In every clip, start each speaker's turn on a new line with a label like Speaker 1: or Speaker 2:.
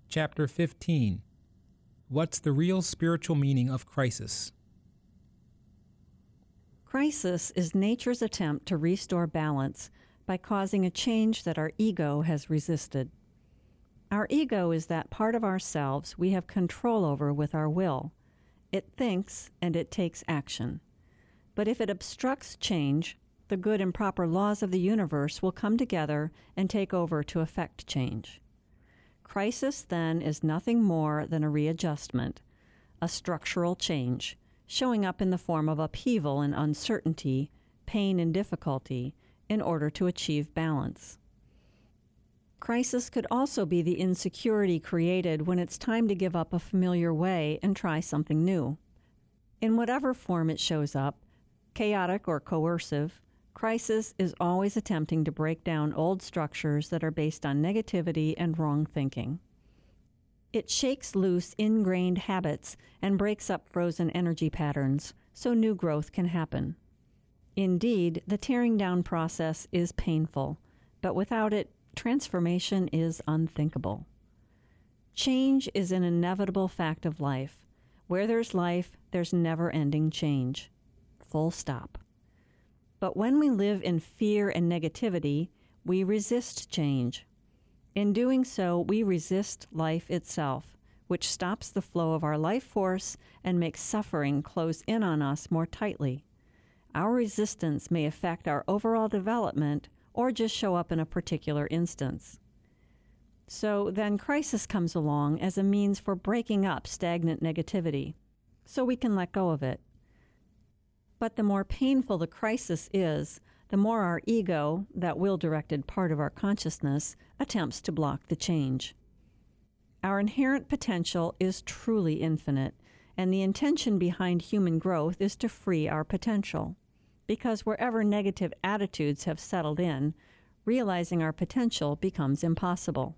Speaker 1: Chapter 15. What's the real spiritual meaning of crisis?
Speaker 2: Crisis is nature's attempt to restore balance by causing a change that our ego has resisted. Our ego is that part of ourselves we have control over with our will. It thinks and it takes action. But if it obstructs change, the good and proper laws of the universe will come together and take over to effect change. Crisis, then, is nothing more than a readjustment, a structural change, showing up in the form of upheaval and uncertainty, pain and difficulty, in order to achieve balance. Crisis could also be the insecurity created when it's time to give up a familiar way and try something new. In whatever form it shows up, chaotic or coercive, crisis is always attempting to break down old structures that are based on negativity and wrong thinking. It shakes loose ingrained habits and breaks up frozen energy patterns so new growth can happen. Indeed, the tearing down process is painful, but without it, transformation is unthinkable. Change is an inevitable fact of life. Where there's life, there's never-ending change. Full stop. But when we live in fear and negativity, we resist change. In doing so, we resist life itself, which stops the flow of our life force and makes suffering close in on us more tightly. Our resistance may affect our overall development or just show up in a particular instance. So then crisis comes along as a means for breaking up stagnant negativity, so we can let go of it. But the more painful the crisis is, the more our ego, that will-directed part of our consciousness, attempts to block the change. Our inherent potential is truly infinite, and the intention behind human growth is to free our potential. Because wherever negative attitudes have settled in, realizing our potential becomes impossible.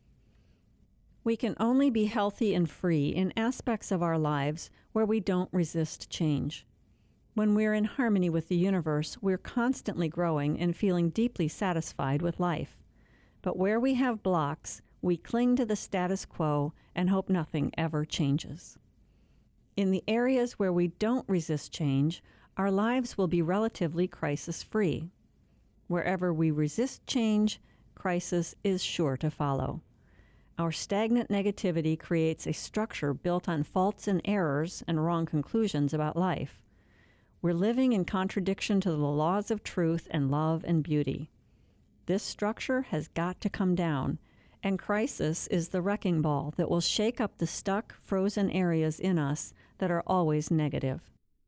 Speaker 2: We can only be healthy and free in aspects of our lives where we don't resist change. When we're in harmony with the universe, we're constantly growing and feeling deeply satisfied with life. But where we have blocks, we cling to the status quo and hope nothing ever changes. In the areas where we don't resist change, our lives will be relatively crisis-free. Wherever we resist change, crisis is sure to follow. Our stagnant negativity creates a structure built on faults and errors and wrong conclusions about life. We're living in contradiction to the laws of truth and love and beauty. This structure has got to come down, and crisis is the wrecking ball that will shake up the stuck, frozen areas in us that are always negative.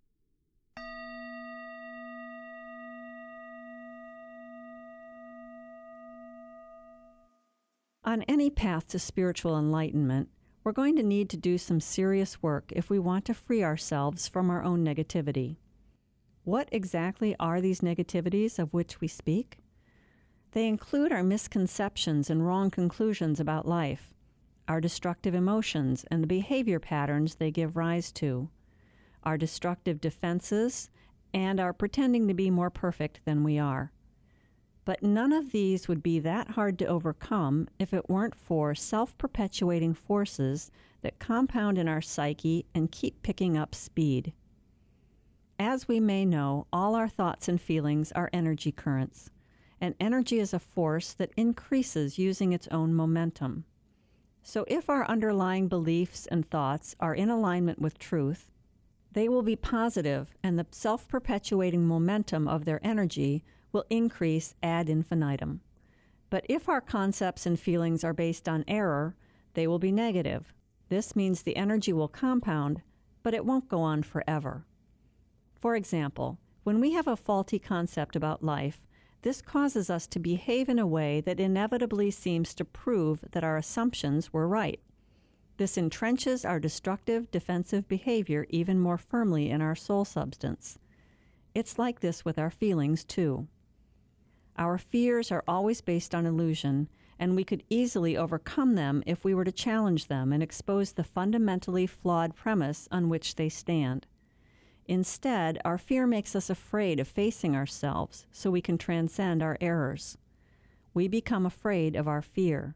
Speaker 2: On any path to spiritual enlightenment, we're going to need to do some serious work if we want to free ourselves from our own negativity. What exactly are these negativities of which we speak? They include our misconceptions and wrong conclusions about life, our destructive emotions and the behavior patterns they give rise to, our destructive defenses, and our pretending to be more perfect than we are. But none of these would be that hard to overcome if it weren't for self-perpetuating forces that compound in our psyche and keep picking up speed. As we may know, all our thoughts and feelings are energy currents, and energy is a force that increases using its own momentum. So if our underlying beliefs and thoughts are in alignment with truth, they will be positive, and the self-perpetuating momentum of their energy will increase ad infinitum. But if our concepts and feelings are based on error, they will be negative. This means the energy will compound, but it won't go on forever. For example, when we have a faulty concept about life, this causes us to behave in a way that inevitably seems to prove that our assumptions were right. This entrenches our destructive, defensive behavior even more firmly in our soul substance. It's like this with our feelings, too. Our fears are always based on illusion, and we could easily overcome them if we were to challenge them and expose the fundamentally flawed premise on which they stand. Instead, our fear makes us afraid of facing ourselves so we can transcend our errors. We become afraid of our fear,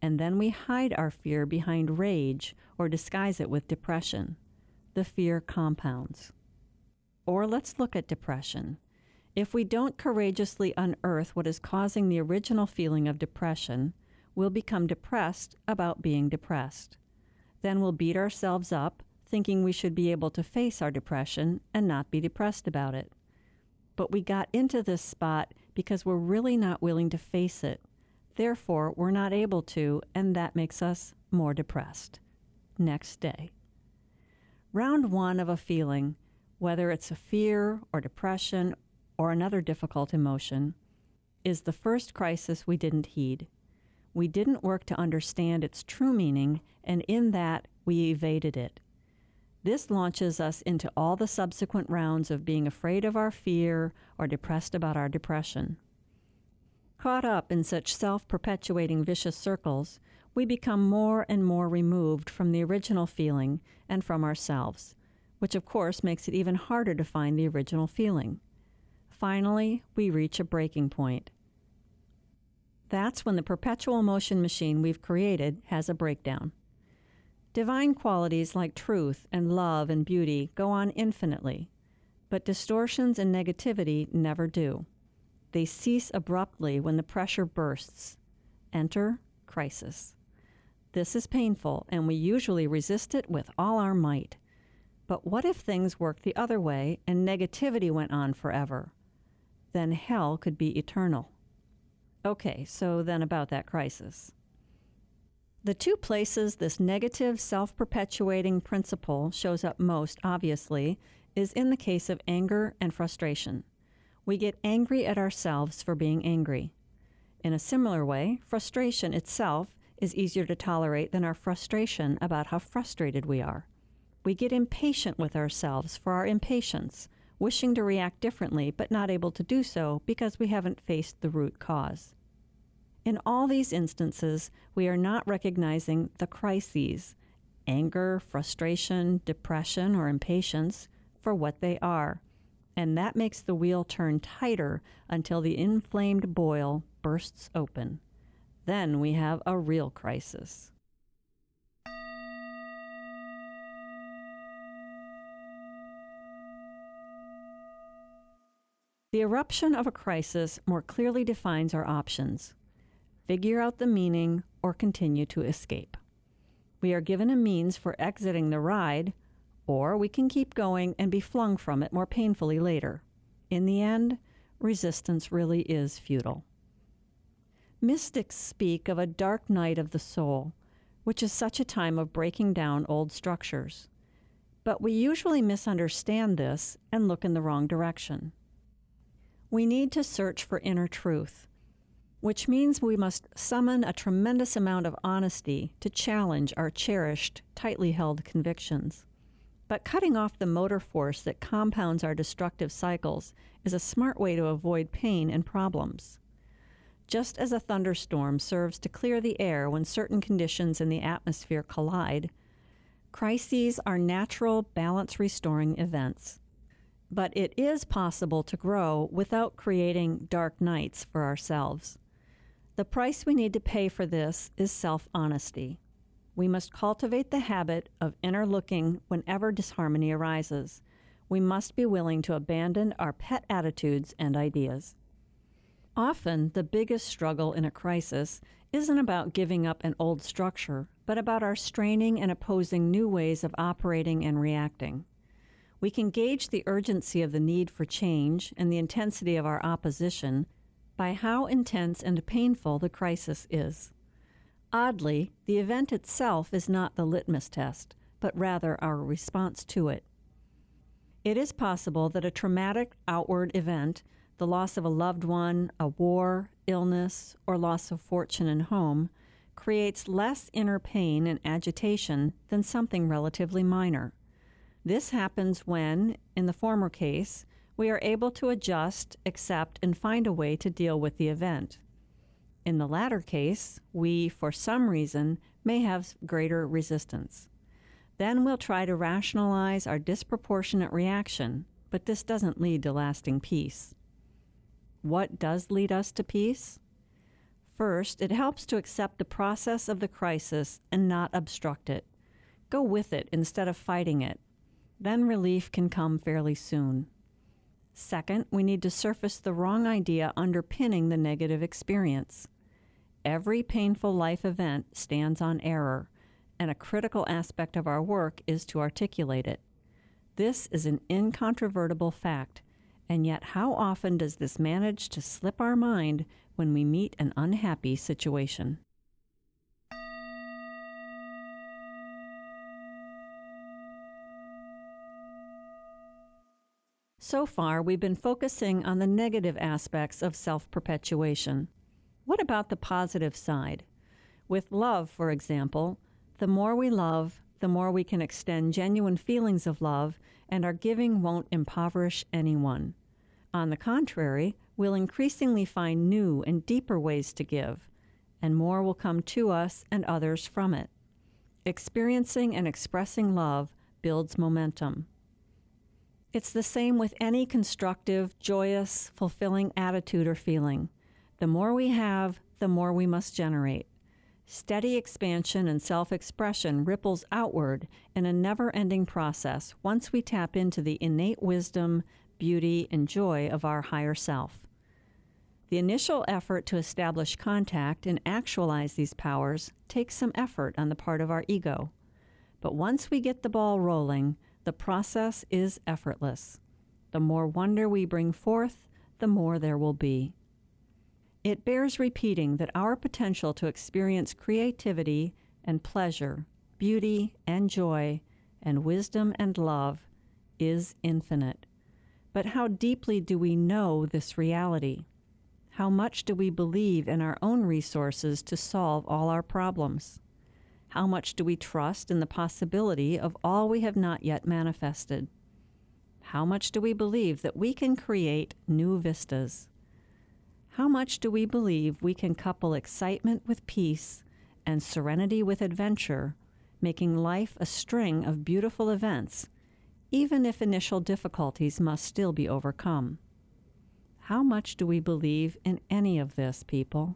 Speaker 2: and then we hide our fear behind rage or disguise it with depression. The fear compounds. Or let's look at depression. If we don't courageously unearth what is causing the original feeling of depression, we'll become depressed about being depressed. Then we'll beat ourselves up, thinking we should be able to face our depression and not be depressed about it. But we got into this spot because we're really not willing to face it. Therefore, we're not able to, and that makes us more depressed. Next day. Round one of a feeling, whether it's a fear or depression or another difficult emotion, is the first crisis we didn't heed. We didn't work to understand its true meaning, and in that, we evaded it. This launches us into all the subsequent rounds of being afraid of our fear or depressed about our depression. Caught up in such self-perpetuating vicious circles, we become more and more removed from the original feeling and from ourselves, which of course makes it even harder to find the original feeling. Finally, we reach a breaking point. That's when the perpetual motion machine we've created has a breakdown. Divine qualities like truth and love and beauty go on infinitely, but distortions and negativity never do. They cease abruptly when the pressure bursts. Enter crisis. This is painful, and we usually resist it with all our might. But what if things worked the other way and negativity went on forever? Then hell could be eternal. Okay, so then about that crisis. The two places this negative, self-perpetuating principle shows up most obviously is in the case of anger and frustration. We get angry at ourselves for being angry. In a similar way, frustration itself is easier to tolerate than our frustration about how frustrated we are. We get impatient with ourselves for our impatience, wishing to react differently but not able to do so because we haven't faced the root cause. In all these instances, we are not recognizing the crises, anger, frustration, depression, or impatience, for what they are, and that makes the wheel turn tighter until the inflamed boil bursts open. Then we have a real crisis. The eruption of a crisis more clearly defines our options. Figure out the meaning or continue to escape. We are given a means for exiting the ride, or we can keep going and be flung from it more painfully later. In the end, resistance really is futile. Mystics speak of a dark night of the soul, which is such a time of breaking down old structures. But we usually misunderstand this and look in the wrong direction. We need to search for inner truth, which means we must summon a tremendous amount of honesty to challenge our cherished, tightly held convictions. But cutting off the motor force that compounds our destructive cycles is a smart way to avoid pain and problems. Just as a thunderstorm serves to clear the air when certain conditions in the atmosphere collide, crises are natural, balance-restoring events. But it is possible to grow without creating dark nights for ourselves. The price we need to pay for this is self-honesty. We must cultivate the habit of inner looking whenever disharmony arises. We must be willing to abandon our pet attitudes and ideas. Often, the biggest struggle in a crisis isn't about giving up an old structure, but about our straining and opposing new ways of operating and reacting. We can gauge the urgency of the need for change and the intensity of our opposition by how intense and painful the crisis is. Oddly, the event itself is not the litmus test, but rather our response to it. It is possible that a traumatic outward event, the loss of a loved one, a war, illness, or loss of fortune and home, creates less inner pain and agitation than something relatively minor. This happens when, in the former case, we are able to adjust, accept, and find a way to deal with the event. In the latter case, we, for some reason, may have greater resistance. Then we'll try to rationalize our disproportionate reaction, but this doesn't lead to lasting peace. What does lead us to peace? First, it helps to accept the process of the crisis and not obstruct it. Go with it instead of fighting it. Then relief can come fairly soon. Second, we need to surface the wrong idea underpinning the negative experience. Every painful life event stands on error, and a critical aspect of our work is to articulate it. This is an incontrovertible fact, and yet how often does this manage to slip our mind when we meet an unhappy situation? So far, we've been focusing on the negative aspects of self-perpetuation. What about the positive side? With love, for example, the more we love, the more we can extend genuine feelings of love, and our giving won't impoverish anyone. On the contrary, we'll increasingly find new and deeper ways to give, and more will come to us and others from it. Experiencing and expressing love builds momentum. It's the same with any constructive, joyous, fulfilling attitude or feeling. The more we have, the more we must generate. Steady expansion and self-expression ripples outward in a never-ending process once we tap into the innate wisdom, beauty, and joy of our higher self. The initial effort to establish contact and actualize these powers takes some effort on the part of our ego. But once we get the ball rolling, the process is effortless. The more wonder we bring forth, the more there will be. It bears repeating that our potential to experience creativity and pleasure, beauty and joy, and wisdom and love is infinite. But how deeply do we know this reality? How much do we believe in our own resources to solve all our problems? How much do we trust in the possibility of all we have not yet manifested? How much do we believe that we can create new vistas? How much do we believe we can couple excitement with peace and serenity with adventure, making life a string of beautiful events, even if initial difficulties must still be overcome? How much do we believe in any of this, people?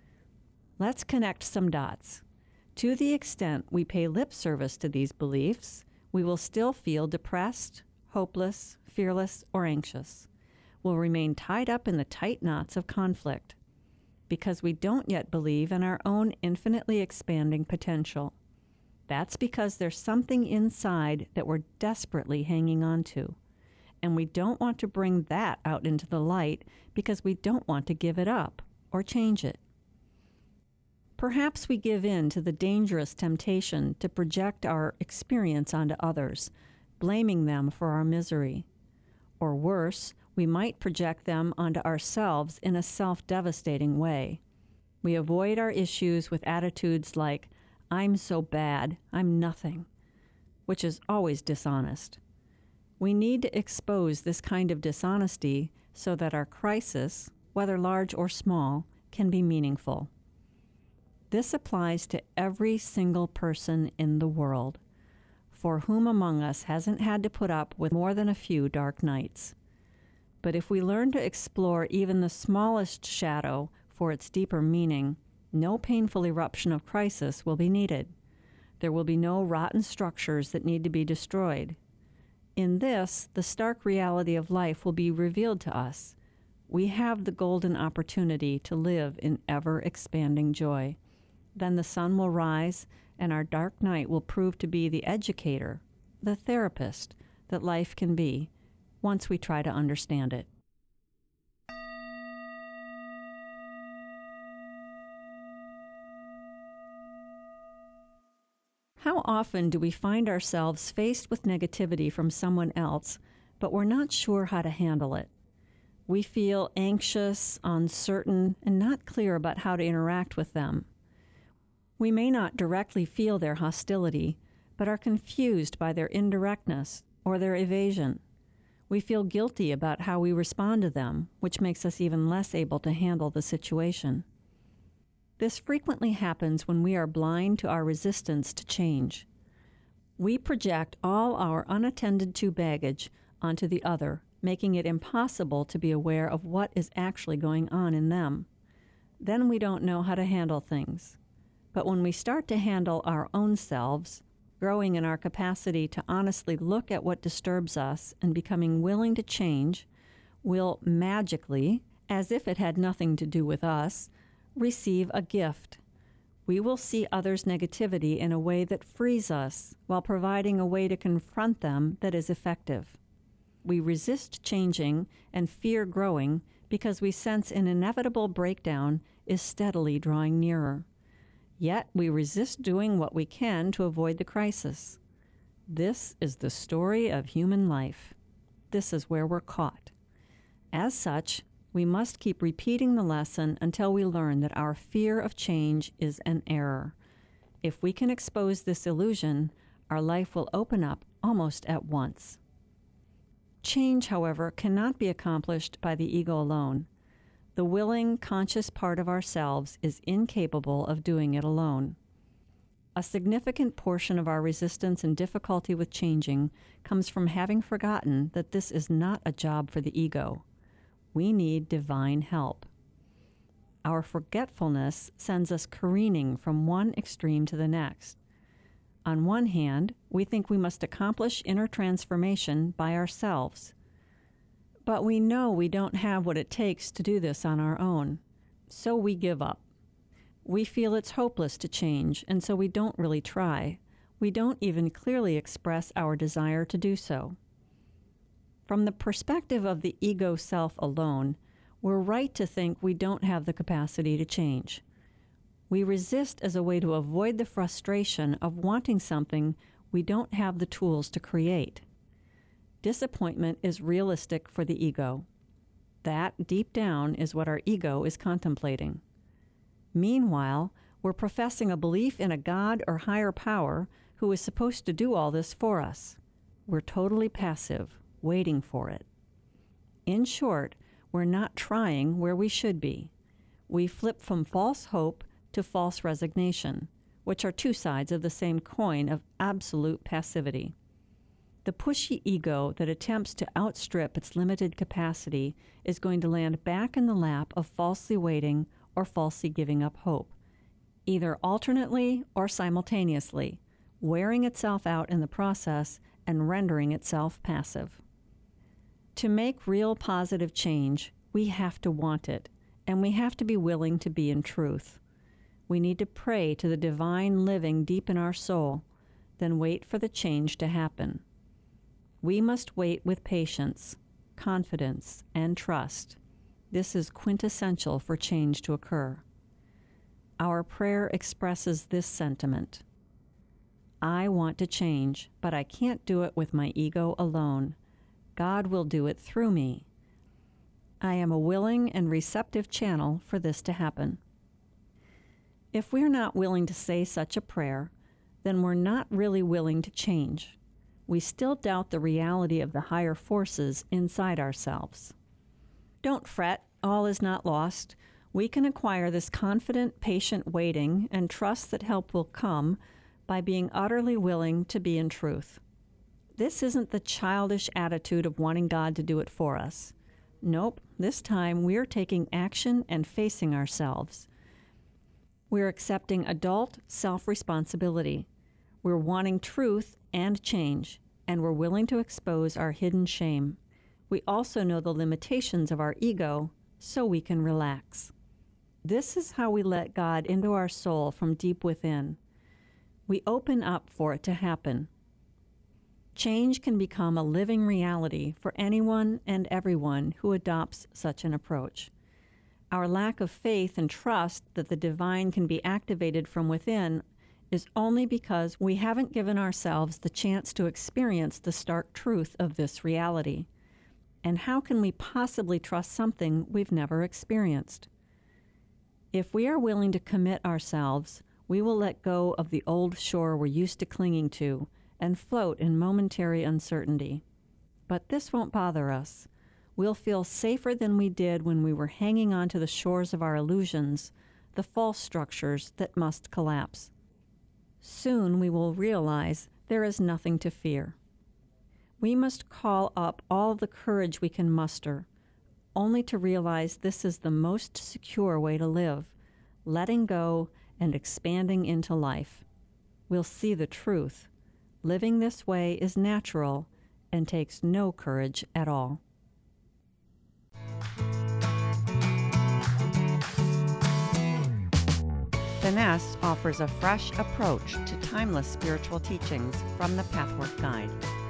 Speaker 2: Let's connect some dots. To the extent we pay lip service to these beliefs, we will still feel depressed, hopeless, fearless, or anxious. We'll remain tied up in the tight knots of conflict because we don't yet believe in our own infinitely expanding potential. That's because there's something inside that we're desperately hanging on to, and we don't want to bring that out into the light because we don't want to give it up or change it. Perhaps we give in to the dangerous temptation to project our experience onto others, blaming them for our misery. Or worse, we might project them onto ourselves in a self-devastating way. We avoid our issues with attitudes like, "I'm so bad, I'm nothing," which is always dishonest. We need to expose this kind of dishonesty so that our crisis, whether large or small, can be meaningful. This applies to every single person in the world, for whom among us hasn't had to put up with more than a few dark nights. But if we learn to explore even the smallest shadow for its deeper meaning, no painful eruption of crisis will be needed. There will be no rotten structures that need to be destroyed. In this, the stark reality of life will be revealed to us. We have the golden opportunity to live in ever-expanding joy. Then the sun will rise, and our dark night will prove to be the educator, the therapist that life can be, once we try to understand it. How often do we find ourselves faced with negativity from someone else, but we're not sure how to handle it? We feel anxious, uncertain, and not clear about how to interact with them. We may not directly feel their hostility, but are confused by their indirectness or their evasion. We feel guilty about how we respond to them, which makes us even less able to handle the situation. This frequently happens when we are blind to our resistance to change. We project all our unattended to baggage onto the other, making it impossible to be aware of what is actually going on in them. Then we don't know how to handle things. But when we start to handle our own selves, growing in our capacity to honestly look at what disturbs us and becoming willing to change, we'll magically, as if it had nothing to do with us, receive a gift. We will see others' negativity in a way that frees us while providing a way to confront them that is effective. We resist changing and fear growing because we sense an inevitable breakdown is steadily drawing nearer. Yet we resist doing what we can to avoid the crisis. This is the story of human life. This is where we're caught. As such, we must keep repeating the lesson until we learn that our fear of change is an error. If we can expose this illusion, our life will open up almost at once. Change, however, cannot be accomplished by the ego alone. The willing, conscious part of ourselves is incapable of doing it alone. A significant portion of our resistance and difficulty with changing comes from having forgotten that this is not a job for the ego. We need divine help. Our forgetfulness sends us careening from one extreme to the next. On one hand, we think we must accomplish inner transformation by ourselves. But we know we don't have what it takes to do this on our own, so we give up. We feel it's hopeless to change, and so we don't really try. We don't even clearly express our desire to do so. From the perspective of the ego self alone, we're right to think we don't have the capacity to change. We resist as a way to avoid the frustration of wanting something we don't have the tools to create. Disappointment is realistic for the ego. That, deep down, is what our ego is contemplating. Meanwhile, we're professing a belief in a God or higher power who is supposed to do all this for us. We're totally passive, waiting for it. In short, we're not trying where we should be. We flip from false hope to false resignation, which are two sides of the same coin of absolute passivity. The pushy ego that attempts to outstrip its limited capacity is going to land back in the lap of falsely waiting or falsely giving up hope, either alternately or simultaneously, wearing itself out in the process and rendering itself passive. To make real positive change, we have to want it, and we have to be willing to be in truth. We need to pray to the divine living deep in our soul, then wait for the change to happen. We must wait with patience, confidence, and trust. This is quintessential for change to occur. Our prayer expresses this sentiment. I want to change, but I can't do it with my ego alone. God will do it through me. I am a willing and receptive channel for this to happen. If we're not willing to say such a prayer, then we're not really willing to change. We still doubt the reality of the higher forces inside ourselves. Don't fret, all is not lost. We can acquire this confident, patient waiting and trust that help will come by being utterly willing to be in truth. This isn't the childish attitude of wanting God to do it for us. Nope, this time we're taking action and facing ourselves. We're accepting adult self-responsibility. We're wanting truth and change, and we're willing to expose our hidden shame. We also know the limitations of our ego, so we can relax. This is how we let God into our soul from deep within. We open up for it to happen. Change can become a living reality for anyone and everyone who adopts such an approach. Our lack of faith and trust that the divine can be activated from within is only because we haven't given ourselves the chance to experience the stark truth of this reality. And how can we possibly trust something we've never experienced? If we are willing to commit ourselves, we will let go of the old shore we're used to clinging to and float in momentary uncertainty. But this won't bother us. We'll feel safer than we did when we were hanging on to the shores of our illusions, the false structures that must collapse. Soon we will realize there is nothing to fear. We must call up all the courage we can muster. only to realize this is the most secure way to live, letting go and expanding into life. We'll see the truth. Living this way is natural and takes no courage at all.
Speaker 3: Finesse offers a fresh approach to timeless spiritual teachings from the Pathwork Guide.